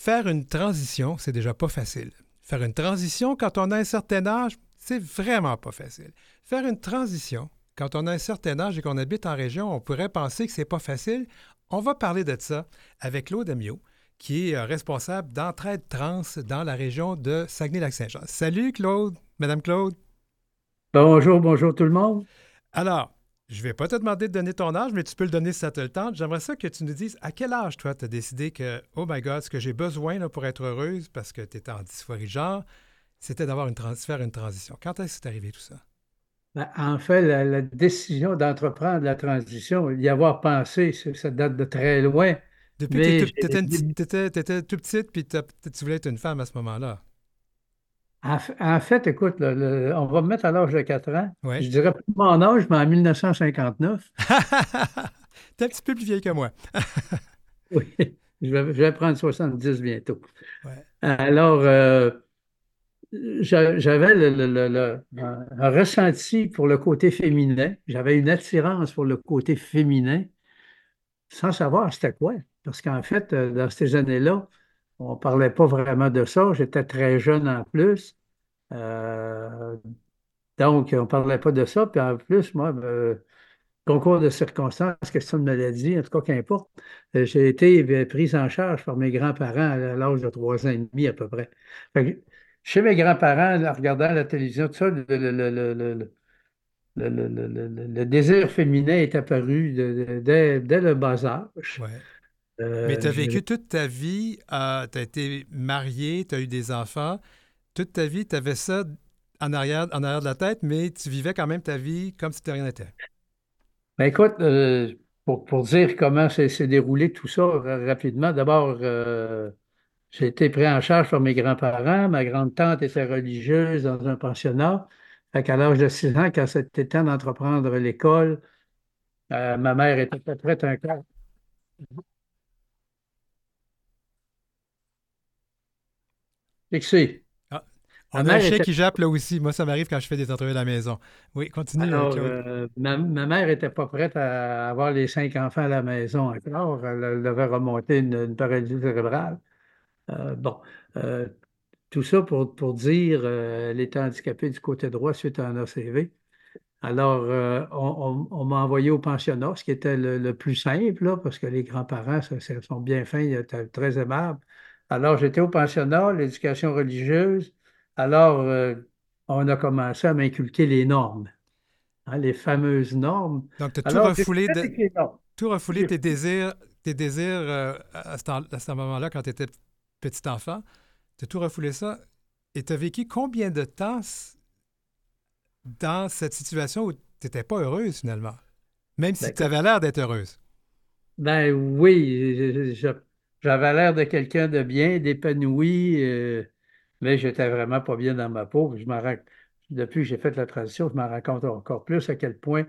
Faire une transition, c'est déjà pas facile. Faire une transition quand on a un certain âge, c'est vraiment pas facile. Faire une transition quand on a un certain âge et qu'on habite en région, on pourrait penser que c'est pas facile. On va parler de ça avec Claude Amiot, qui est responsable d'Entraide Trans dans la région de Saguenay-Lac-Saint-Jean. Salut Claude, Madame Claude. Bonjour, bonjour tout le monde. Alors, je ne vais pas te demander de donner ton âge, mais tu peux le donner si ça te le tente. J'aimerais ça que tu nous dises à quel âge, toi, tu as décidé que, oh my God, ce que j'ai besoin là, pour être heureuse, parce que tu étais en dysphorie de genre, c'était d'avoir faire une transition. Quand est-ce que c'est arrivé tout ça? En fait, la décision d'entreprendre la transition, y avoir pensé, ça date de très loin, Depuis que mais t'étais tout petite, puis tu voulais être une femme à ce moment-là. en fait, écoute, on va me mettre à l'âge de 4 ans. Oui. Je dirais pas mon âge, mais en 1959. T'es un petit peu plus vieille que moi. Oui, je vais prendre 70 bientôt. Ouais. Alors, j'avais un ressenti pour le côté féminin. J'avais une attirance pour le côté féminin, sans savoir c'était quoi. Parce qu'en fait, dans ces années-là, on ne parlait pas vraiment de ça. J'étais très jeune en plus. Euh, donc, on ne parlait pas de ça. Puis en plus, moi, concours de circonstances, question de maladie, en tout cas, qu'importe, j'ai été prise en charge par mes grands-parents à l'âge de 3 ans et demi à peu près. Fait que, chez mes grands-parents, en regardant la télévision, tout ça, le désir féminin est apparu dès le bas âge. Ouais. Mais tu Euh, as j'ai- vécu toute ta vie, tu as été marié, tu as eu des enfants. Toute ta vie, tu avais ça en arrière de la tête, mais tu vivais quand même ta vie comme si de rien n'était. Ben écoute, pour dire comment s'est déroulé tout ça rapidement, d'abord, j'ai été pris en charge par mes grands-parents. Ma grande-tante était religieuse dans un pensionnat. Fait qu'à l'âge de 6 ans, quand c'était temps d'entreprendre l'école, ma mère était prête à un cas. Fixé. Ah, Ma on a un mère chien était qui jappe là aussi. Moi, ça m'arrive quand je fais des entrevues à la maison. Oui, continue, Alors, Claude. ma mère n'était pas prête à avoir les 5 enfants à la maison encore. Elle devait remonter une paralysie cérébrale. Bon, euh, tout ça pour dire, elle était handicapée du côté droit suite à un ACV. Alors, on m'a envoyé au pensionnat, ce qui était le plus simple, là, parce que les grands-parents sont bien fins, ils étaient très aimables. Alors, j'étais au pensionnat, l'éducation religieuse. Alors, on a commencé à m'inculquer les normes, hein, les fameuses normes. Donc, tu as Alors, j'ai fait avec les normes. tout refoulé J'ai fait- tes désirs à ce moment-là, quand tu étais petit enfant. Tu as tout refoulé ça. Et tu as vécu combien de temps dans cette situation où tu n'étais pas heureuse finalement? Même Ben, si tu écoute, avais l'air d'être heureuse. ben oui, j'avais l'air de quelqu'un de bien, d'épanoui, mais j'étais vraiment pas bien dans ma peau. Depuis que j'ai fait la transition, je m'en rends compte encore plus à quel point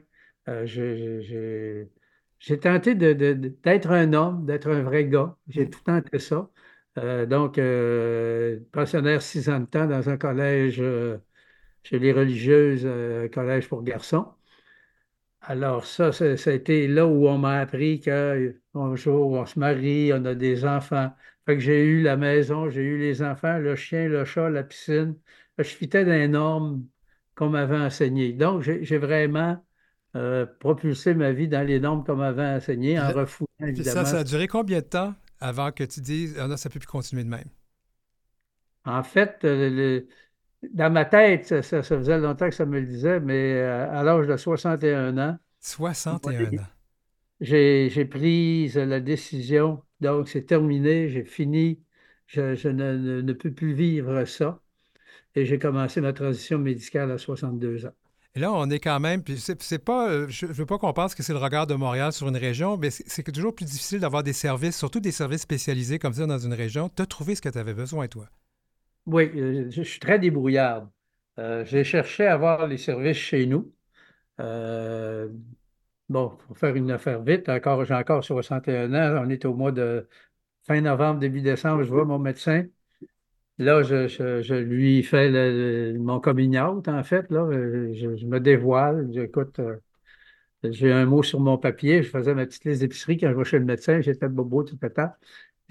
j'ai tenté d'être un homme, d'être un vrai gars. J'ai Mm. tout tenté ça. Donc, pensionnaire 6 ans de temps dans un collège chez les religieuses, collège pour garçons. Alors, ça a été là où on m'a appris qu'un jour, on se marie, on a des enfants. Fait que j'ai eu la maison, j'ai eu les enfants, le chien, le chat, la piscine. Je fitais des normes qu'on m'avait enseignées. Donc, j'ai vraiment propulsé ma vie dans les normes qu'on m'avait enseignées Puis, en refoulant, puis évidemment. ça a duré combien de temps avant que tu dises, ah non, ça ne peut plus continuer de même? En fait, dans ma tête, ça faisait longtemps que ça me le disait, mais à l'âge de 61 ans, 61 ans. j'ai pris la décision, donc c'est terminé, j'ai fini, je ne peux plus vivre ça. Et j'ai commencé ma transition médicale à 62 ans. Et là, on est quand même, puis c'est pas, je veux pas qu'on pense que c'est le regard de Montréal sur une région, mais c'est toujours plus difficile d'avoir des services, surtout des services spécialisés comme ça dans une région. Tu as trouvé ce que tu avais besoin, toi. Oui, je suis très débrouillard. J'ai cherché à avoir les services chez nous. Euh, bon, pour faire une affaire vite, j'ai encore 61 ans. On est au mois de fin novembre, début décembre. Je vois mon médecin. Là, je lui fais mon coming out, en fait. Là, je me dévoile. J'écoute. J'ai un mot sur mon papier. Je faisais ma petite liste d'épicerie quand je vais chez le médecin. J'étais bobo tout le temps.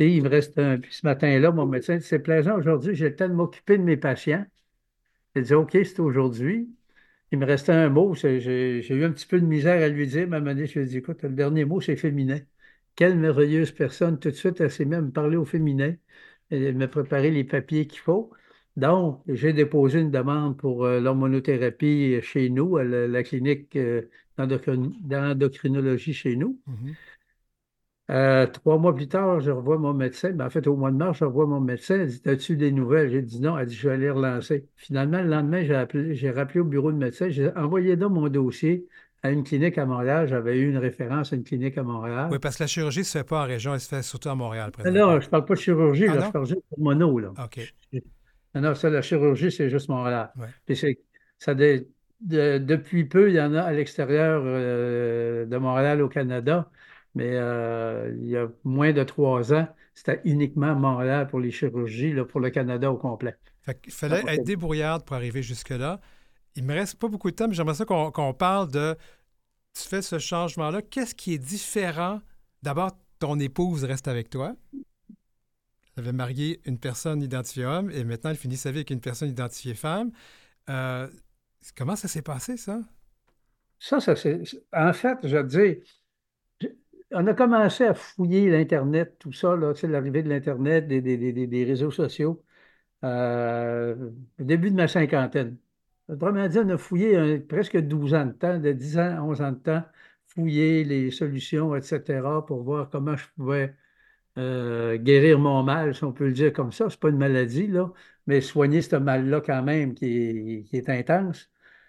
Puis il me reste un. Puis ce matin-là, mon médecin dit, c'est plaisant aujourd'hui, j'ai le temps de m'occuper de mes patients. Il dit, OK, c'est aujourd'hui. Il me restait un mot, j'ai eu un petit peu de misère à lui dire, mais à un moment donné, je lui ai dit, écoute, le dernier mot, c'est féminin. Quelle merveilleuse personne. Tout de suite, elle s'est même parlé au féminin. Elle m'a préparé les papiers qu'il faut. Donc, j'ai déposé une demande pour l'hormonothérapie chez nous, à la clinique d'endocrinologie chez nous. Mhm. 3 mois plus tard, je revois mon médecin. Ben, en fait, au mois de mars, je revois mon médecin. Elle dit, as-tu des nouvelles? J'ai dit non. Elle dit, je vais aller relancer. Finalement, le lendemain, j'ai rappelé au bureau de médecin. J'ai envoyé donc mon dossier à une clinique à Montréal. J'avais eu une référence à une clinique à Oui, Montréal. parce que la chirurgie ne se fait pas en région, elle se fait surtout à Montréal Non, présentement. je ne parle pas de chirurgie, Ah là, je non? parle juste de mono, là. OK. Non, non, ça, la chirurgie, c'est juste Montréal. Ouais. Puis ça, depuis peu, il y en a à l'extérieur de Montréal au Canada, mais il y a moins de 3 ans, c'était uniquement Montréal pour les chirurgies, là, pour le Canada au complet. Fait qu'il fallait Donc, être débrouillarde pour arriver jusque-là. Il me reste pas beaucoup de temps, mais j'aimerais ça qu'on parle de... Tu fais ce changement-là. Qu'est-ce qui est différent? D'abord, ton épouse reste avec toi. Elle avait marié une personne identifiée homme et maintenant elle finit sa vie avec une personne identifiée femme. Euh, Comment ça s'est passé, ça? ça, en fait, je veux dire, on a commencé à fouiller l'Internet, tout ça, là, tu sais, l'arrivée de l'Internet, des réseaux sociaux. Au début de ma cinquantaine. Autrement dit, on a fouillé presque 12 ans de temps, de 10 ans à 11 ans de temps, fouillé les solutions, etc., pour voir comment je pouvais guérir mon mal, si on peut le dire comme ça. C'est pas une maladie, là, mais soigner ce mal-là quand même qui est intense.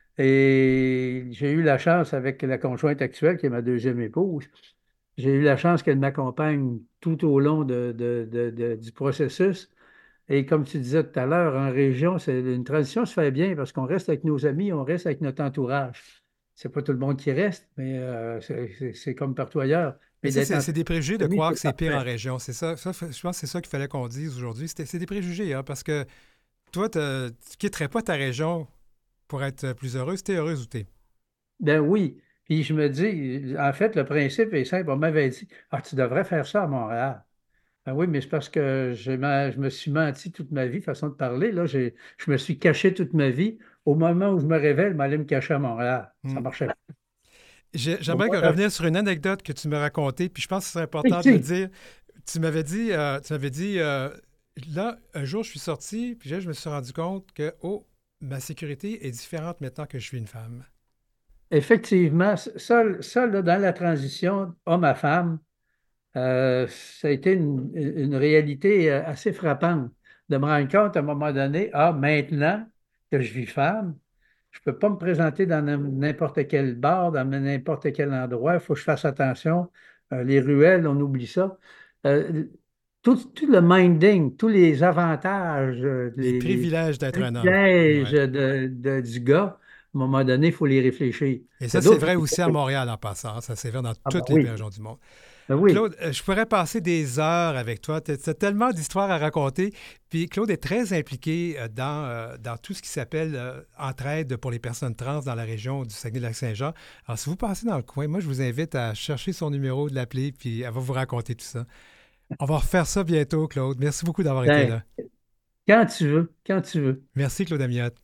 Et j'ai eu la chance avec la conjointe actuelle, qui est ma deuxième épouse, j'ai eu la chance qu'elle m'accompagne tout au long du processus. Et comme tu disais tout à l'heure, en région, c'est une transition se fait bien parce qu'on reste avec nos amis, on reste avec notre entourage. C'est pas tout le monde qui reste, mais c'est comme partout ailleurs. Mais Mais ça, d'être c'est entouré des préjugés de d'amis, croire que c'est c'est pire en parfait. région. C'est ça, je pense que c'est ça qu'il fallait qu'on dise aujourd'hui. C'est des préjugés, hein, parce que toi, tu quitterais pas ta région pour être plus heureuse. T'es heureuse où t'es. Ben oui. Puis je me dis, en fait, le principe est simple. On m'avait dit, ah, tu devrais faire ça à Montréal. Ben oui, mais c'est parce que je me suis menti toute ma vie, façon de parler. Là, je me suis caché toute ma vie. Au moment où je me révèle, je m'allais me cacher à Montréal. Ça Hmm. marchait pas. J'aimerais revenir sur une anecdote que tu m'as racontée, puis je pense que c'est Oui, important de le si. dire. Tu m'avais dit, là, un jour, je suis sorti, puis là, je me suis rendu compte que, oh, ma sécurité est différente maintenant que je suis une femme. Effectivement, ça, là, dans la transition homme à femme, ça a été une réalité assez frappante de me rendre compte à un moment donné, ah, maintenant que je vis femme, je ne peux pas me présenter dans n'importe quel bar, dans n'importe quel endroit, il faut que je fasse attention. Les ruelles, on oublie ça. Euh, tout le minding, tous les avantages, Les les privilèges d'être un homme. privilèges Ouais. du gars, à un moment donné, il faut les réfléchir. Il Et y a ça, c'est d'autres vrai aussi à privilèges. Montréal en passant. Ça, c'est vrai dans Ah ben toutes les oui, régions du monde. ben oui. Claude, je pourrais passer des heures avec toi. Tu as tellement d'histoires à raconter. Puis Claude est très impliqué dans tout ce qui s'appelle entraide pour les personnes trans dans la région du Saguenay-Lac-Saint-Jean. Alors, si vous passez dans le coin, moi, je vous invite à chercher son numéro, de l'appeler, puis elle va vous raconter tout ça. On va refaire ça bientôt, Claude. Merci beaucoup d'avoir été Ben, là. quand tu veux, quand tu veux. Merci, Claude Amiot.